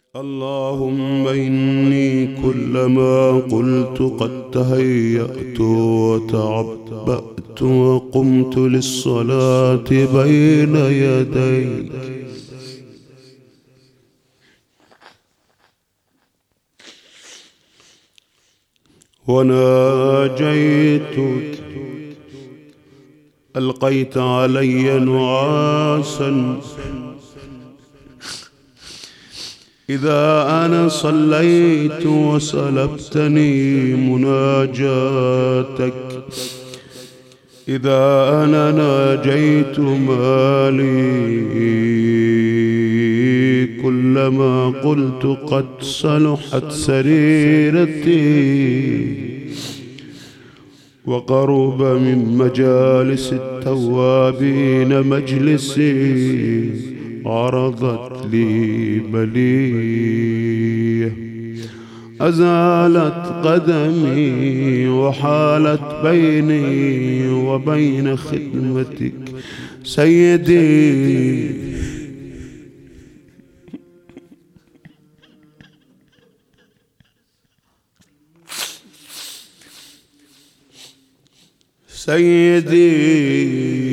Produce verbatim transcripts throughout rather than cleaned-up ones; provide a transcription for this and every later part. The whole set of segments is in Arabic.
اللهم إني كلما قلت قد تهيأت وتعبأت وقمت للصلاة بين يديك وناجيتك ألقيت علي نعاسا إذا أنا صليت وسلبتني مناجاتك إذا أنا ناجيت مالي كلما قلت قد صلحت سريرتي وقرب من مجالس التوابين مجلسي عرضت لي بلية أزالت قدمي وحالت بيني وبين خدمتك سيدي. سيدي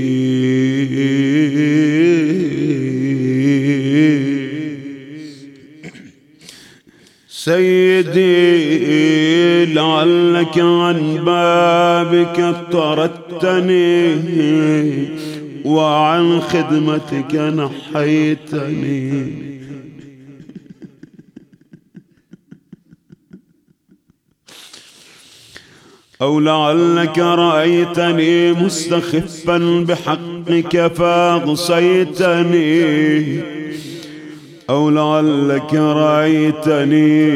سيدي لعلك عن بابك طردتني وعن خدمتك نحيتني أو لعلك رأيتني مستخفا بحقك فأغصيتني أو لعلك رأيتني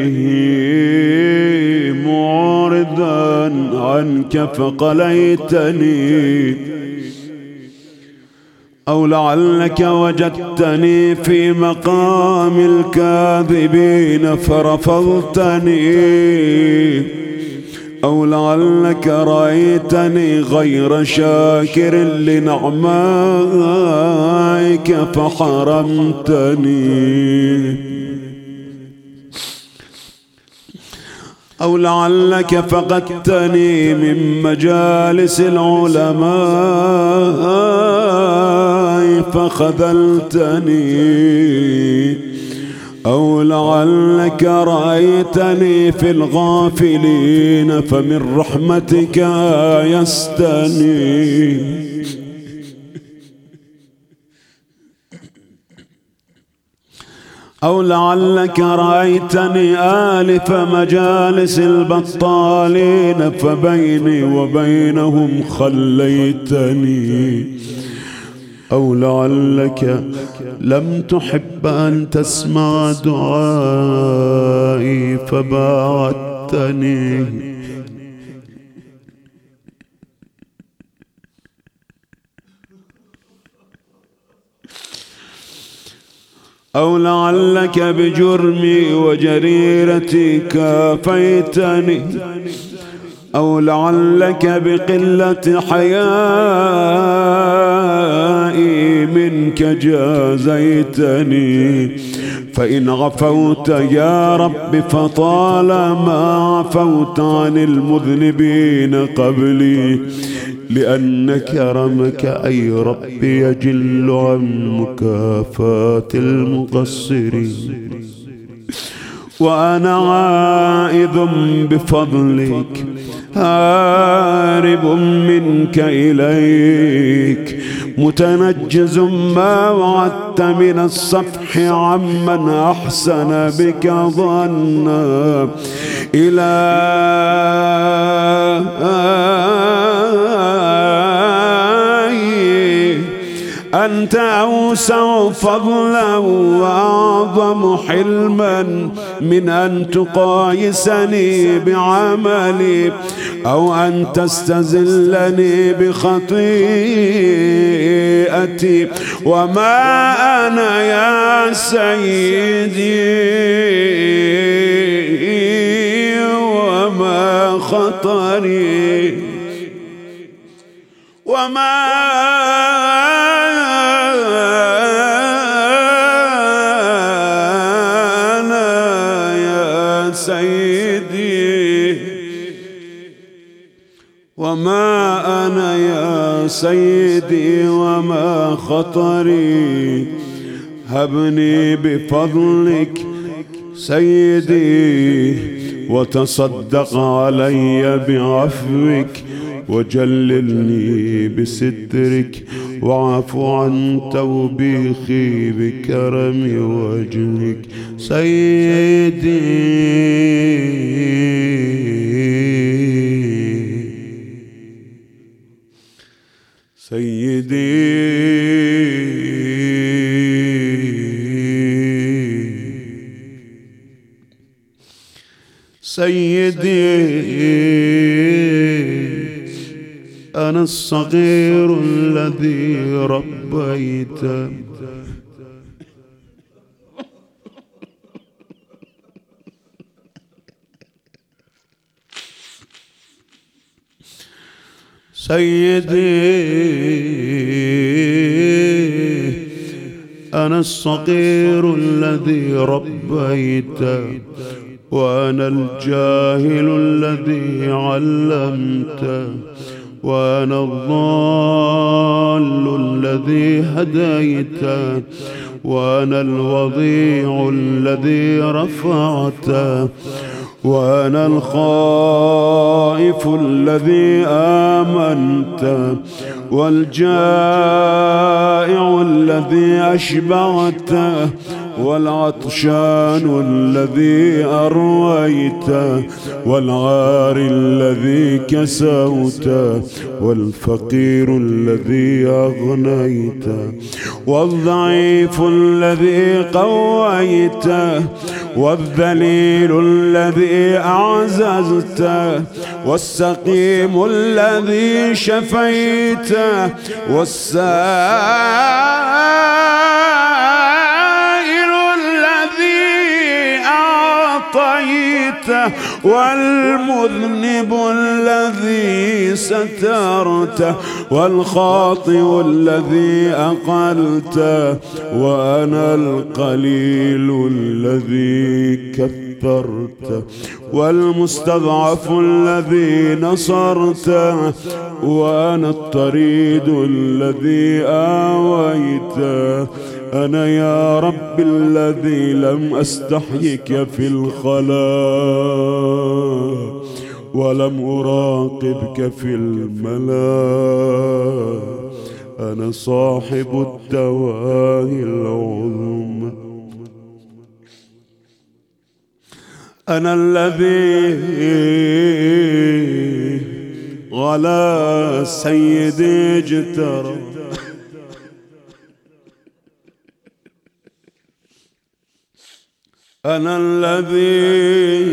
معرضا عنك فقليتني أو لعلك وجدتني في مقام الكاذبين فرفضتني أو لعلك رأيتني غير شاكر لنعمائك فحرمتني أو لعلك فقدتني من مجالس العلماء فخذلتني أو لعلك رأيتني في الغافلين فمن رحمتك آيستني أو لعلك رأيتني آلف مجالس البطالين فبيني وبينهم خليتني أو لعلك لم تحب أن تسمع دعائي فباعدتني أو لعلك بجرمي وجريرتي كافيتني أو لعلك بقلة حيائي منك جازيتني فإن عفوت يا رب فطالما عفوت عن المذنبين قبلي لأن كرمك أي رب يجل عن مكافاة المقصرين وأنا عائذ بفضلك هارب منك إليك متنجز ما وعدت من الصفح عمن أحسن بك ظنا إلهي أنت أوسع فضلا وأعظم حلما من أن تقايسني بعملي أو أن تستزلني بخطيئتي وما أنا يا سيدي وما خطري وما أنا سيدي وما أنا يا سيدي وما خطري، هبني بفضلك سيدي وتصدق علي بعفوك، وجللني بسترك، واعف عن توبيخي بكرم وجهك سيدي. سيدي سيدي أنا الصغير الذي ربيت، سيدي أنا الصغير الذي ربيت، وأنا الجاهل الذي علمت، وأنا الضال الذي هديت، وأنا الوضيع الذي رفعت، وأنا الخائف الذي آمنت، والجائع الذي أشبعت، والعطشان الذي أرويت، والعاري الذي كسوت، والفقير الذي أغنيت، والضعيف الذي قويت، والذليل الذي أعززت، والسقيم الذي شفيت، والسائل الذي أعطيت، والمذنب الذي سترت، والخاطئ الذي أقلت، وأنا القليل الذي كثرت، والمستضعف الذي نصرت، وأنا الطريد الذي آويت. أنا يا رب الذي لم أستحيك في الخلاء، ولم أراقبك في الملا. أنا صاحب الدواهي العظمى، أنا الذي غلا سيدي اجترى، أنا الذي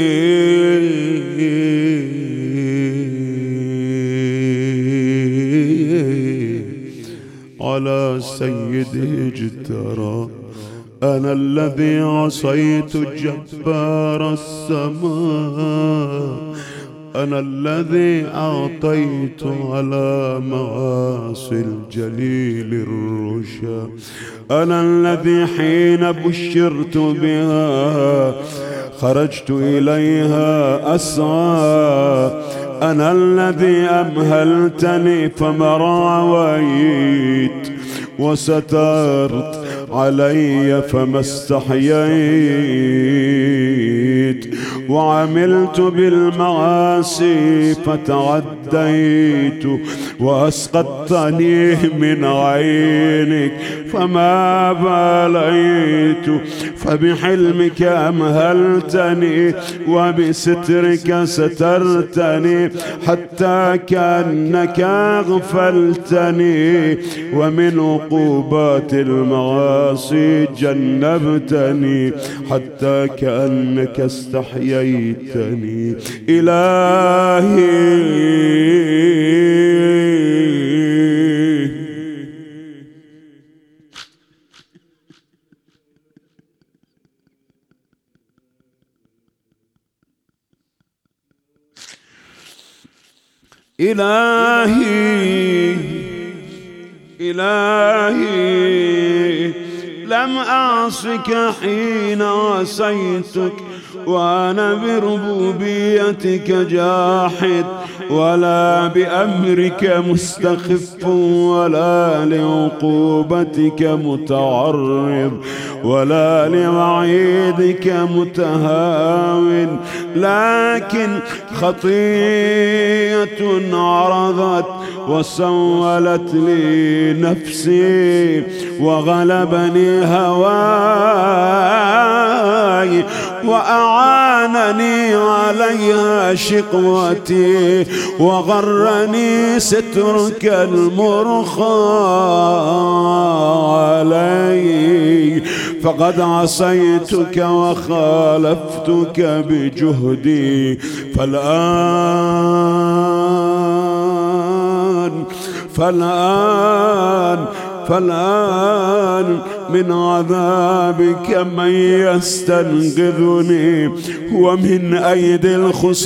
على سيدي اجترى، أنا الذي عصيت جبار السماء، أنا الذي أعطيت على معاصي الجليل الرشا، أنا الذي حين بشرت بها خرجت إليها أسعى، أنا الذي أمهلتني فما راويت، وسترت علي فما استحييت، وعملت بالمعاصي فتعديت، وأسقطتني من عينك فما باليت، فبحلمك أمهلتني وبسترك سترتني، حتى كأنك أغفلتني، ومن عقوبات المعاصي جنبتني، حتى كأنك استحييتني. إلهي إلهي إلهي لم أعصك حين عصيتك وأنا بربوبيتك جاحد، ولا بأمرك مستخف، ولا لعقوبتك متعرض، ولا لوعيدك متهاون، لكن خطيئة عرضت وسولت لي نفسي وغلبني هواي وأعانني عليها شقوتي وغرني سترك المرخى علي، فقد عصيتك وخالفتك بجهدي، فالآن فالآن فالآن من عذابك من يستنقذني، ومن أيدي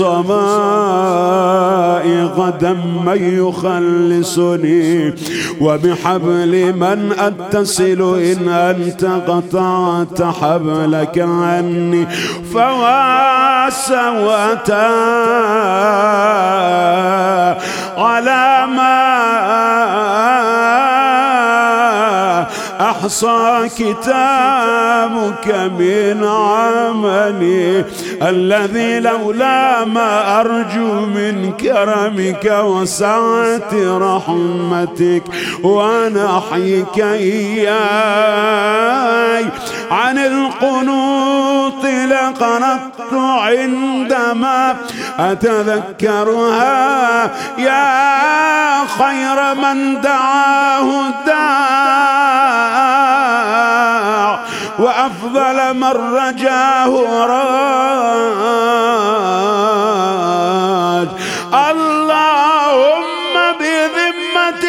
الخصماء غدا من يخلصني، وبحبل من أتصل إن أنت قطعت حبلك عني، فواسوتا على ما أحصى كتابك من عملي، الذي لولا ما أرجو من كرمك وسعة رحمتك ونحيك إياي عن القنوط لقنطت عندما أتذكرها، يا خير من دعاه الداع وأفضل من رجاه راج. اللهم بذمة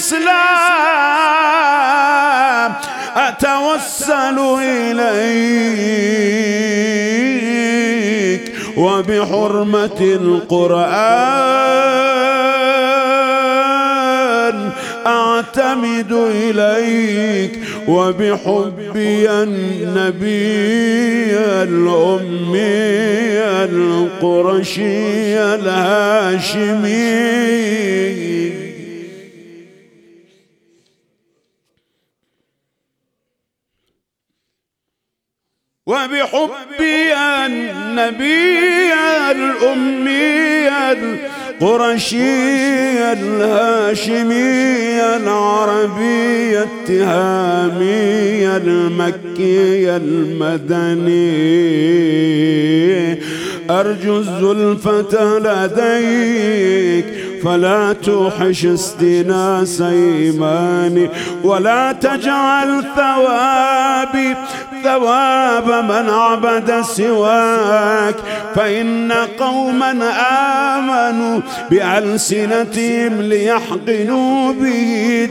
الإسلام أتوسل إليك، وبحرمة القرآن أعتمد إليك، وبحبي النبي الأمي القرشي الهاشمي، وبحبي النبي الأمي القرشي الهاشمي العربي التهامي المكي المدني، أرجو الزلفة لديك فلا توحش استناس إيماني، ولا تجعل ثوابي ثواب من عبد سواك، فإن قوما آمنوا بألسنتهم ليحقنوا به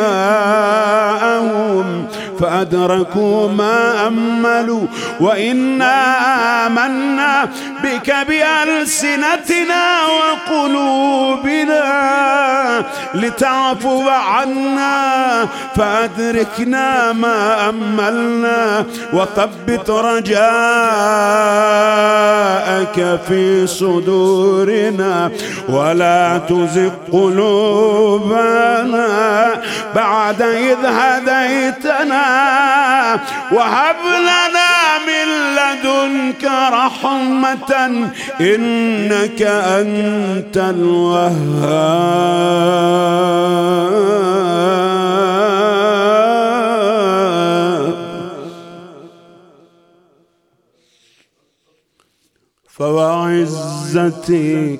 دماءهم فأدركوا ما أملوا، وإنا آمنا بك بألسنتنا وقلوبنا لتعفو عنا فأدركنا ما أملنا، وثبت رجاءك في صدورنا، ولا تزغ قلوبنا بعد إذ هديتنا، وهب لنا من لدنك رحمة إنك أنت الوهاب. فوعزتك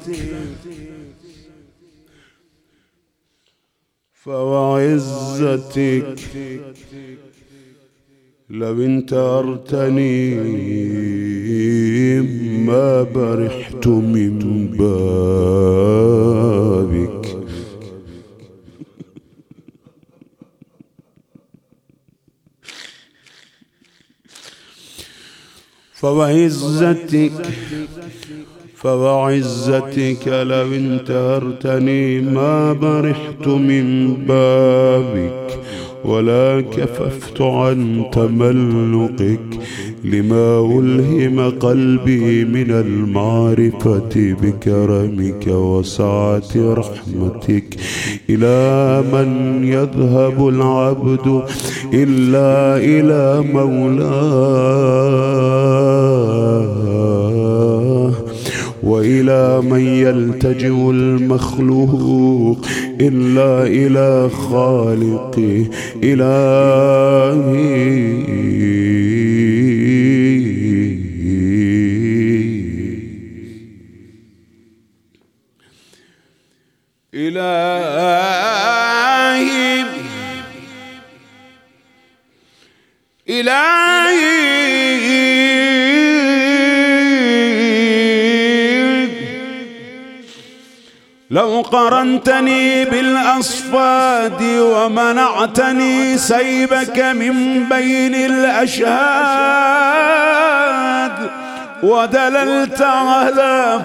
فوعزتك لو انتهرتني ما برحت من بابك، فوعزتك فوعزتك لو انتهرتني ما برحت من بابك، ولا كففت عن تملقك لما ألهم قلبي من المعرفة بكرمك وسعة رحمتك. إلى من يذهب العبد إلا إلى مولاه، وإلى من يلتجئ المخلوق إلا إلى خالقه إلهي. إلهي إلهي لو قرنتني بالأصفاد ومنعتني سيبك من بين الأشهاد، ودللت على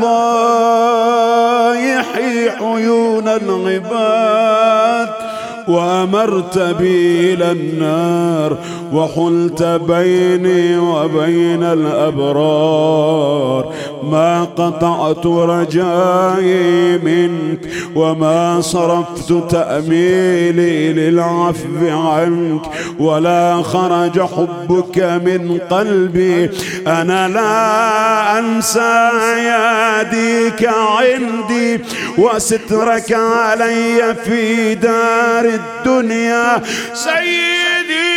فضايح عيون العباد، وأمرت بي إلى النار، وحلت بيني وبين الأبرار. ما قطعت رجائي منك، وما صرفت تأميلي للعفو عنك، ولا خرج حبك من قلبي. أنا لا أنسى يديك عندي، وسترك علي في دار الدنيا. سيدي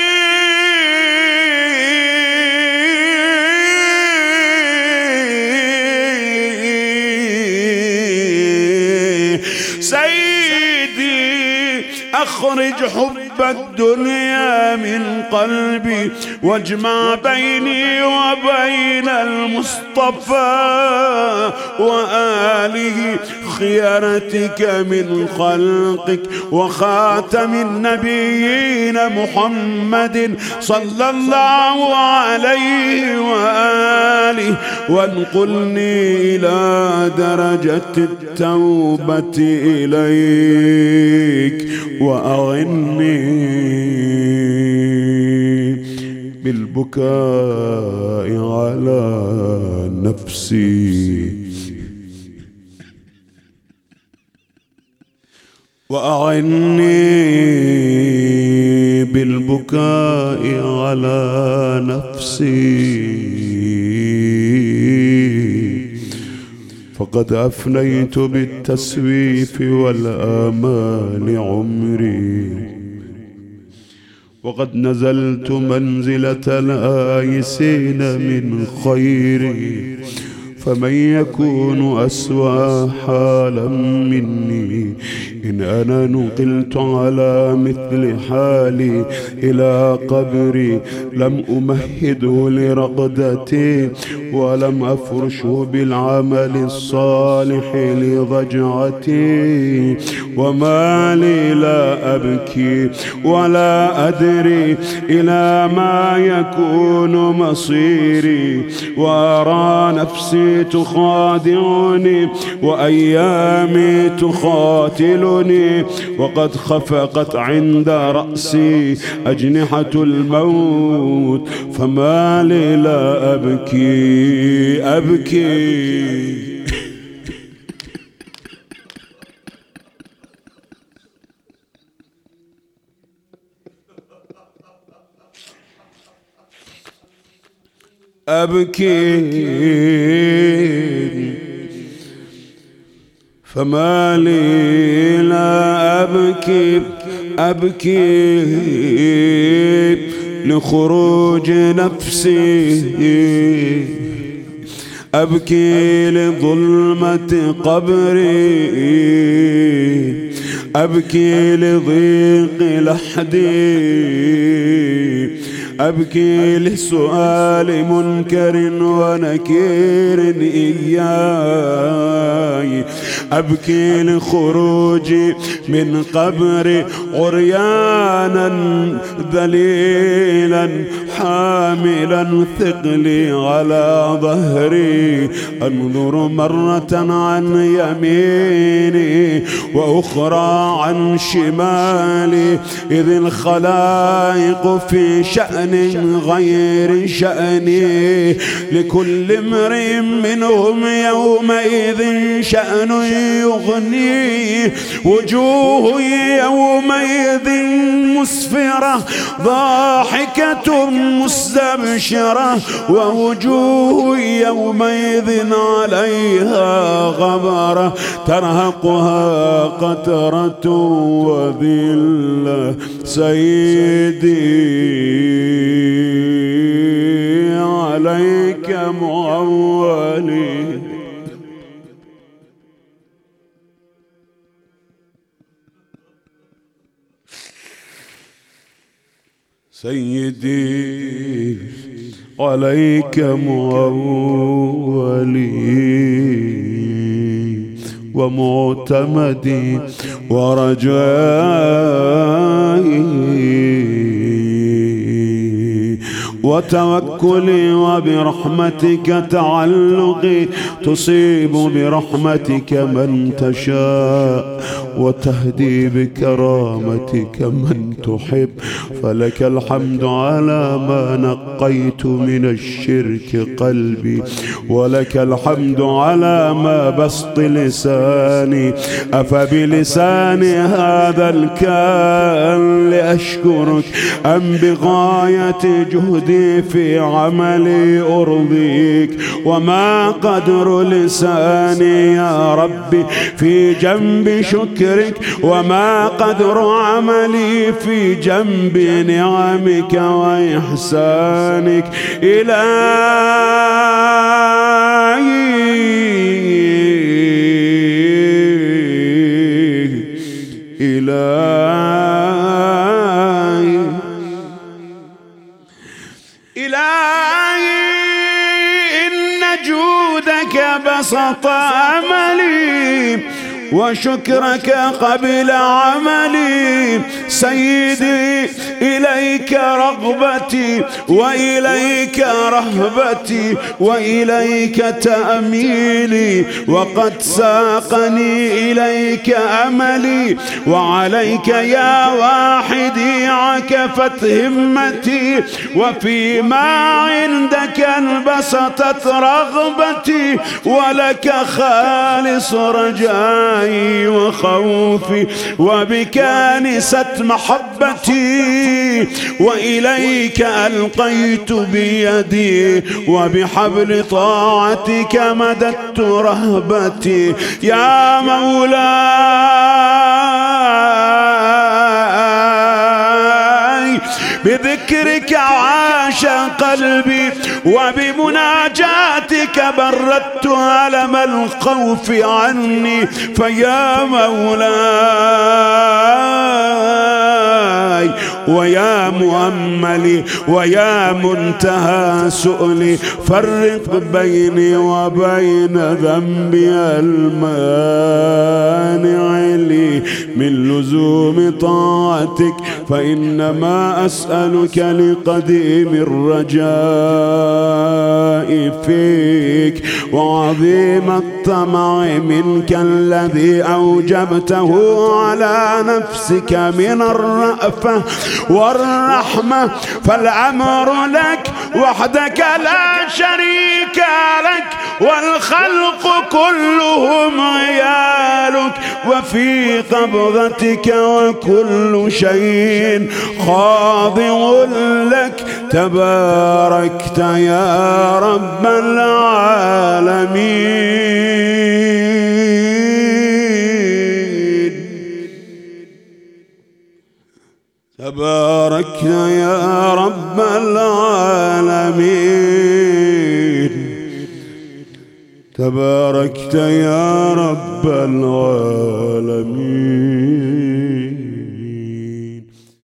سيدي أخرج حب الدنيا من قلبي، واجمع بيني وبين المصطفى وآله خيرتك من خلقك وخاتم النبيين محمد صلى الله عليه وآله، وانقلني إلى درجة التوبة إليك، وأغني بالبكاء على نفسي، وأعني بالبكاء على نفسي، فقد أفنيت بالتسويف والآمال عمري، وقد نزلت منزلة الآيسين من خيري. فمن يكون أسوأ حالا مني إن أنا نقلت على مثل حالي إلى قبري، لم أمهده لرقدتي، ولم أفرشه بالعمل الصالح لضجعتي. وما لي لا أبكي ولا أدري إلى ما يكون مصيري، وأرى نفسي تخادعني وأيامي تخاتلني، وقد خفقت عند رأسي أجنحة الموت. فما لي لا أبكي أبكي أبكي فما لي لا أبكي أبكي لخروج نفسي، أبكي لظلمة قبري، أبكي لضيق لحدي، أبكي لسؤال منكر ونكير إياي، أبكي لخروجي من قبري عريانا ذليلا حاملا ثقلي على ظهري، أنظر مرة عن يميني وأخرى عن شمالي، إذ الخلائق في شأن غير شأني، لكل امرئ منهم يومئذ شأن يغنيه، وجوه يومئذ مسفرة ضاحكة مستبشرة، ووجوه يومئذ عليها غبرة ترهقها قترة وذلة. سيدي عليك معولي، سيدي عليك معولي ومعتمدي ورجائي وتوكلي، وبرحمتك تعلقي، تصيب برحمتك من تشاء وتهدي بكرامتك من تحب. فلك الحمد على ما نقيت من الشرك قلبي، ولك الحمد على ما بسط لساني. أفبلساني هذا الكان لأشكرك أم بغاية جهدي في عملي أرضيك؟ وما قدر لساني يا ربي في جنب شكرك، وما قدر عملي في جنب نعمك وإحسانك. إلهي إلهي إلهي إن جودك بسط أملي وشكرك قبل عملي. سيدي إليك رغبتي وإليك رهبتي وإليك تأميلي، وقد ساقني إليك أملي، وعليك يا واحدي عكفت همتي، وفيما عندك انبسطت رغبتي، ولك خالص رجائي وخوفي، وبك انست محبتي، وإليك ألقيت بيدي، وبحبل طاعتك مددت رهبتي. يا مولاي بذكرك عاش قلبي، وبمناجاتك بردت ألم الخوف عني. فيا مولاي ويا مؤملي ويا منتهى سؤلي، فرق بيني وبين ذنبي المانع لي من لزوم طاعتك، فإنما أسألك لقديم الرجاء فيك وعظيم الطمع منك الذي أوجبته على نفسك من الرأفة والرحمة. فالأمر لك وحدك لا شريك لك، والخلق كلهم عيالك، وفي قبضتك وكل شيء خاضع لك. تباركت يا رب العالمين، تباركت يا رب العالمين، تباركت يا رب العالمين.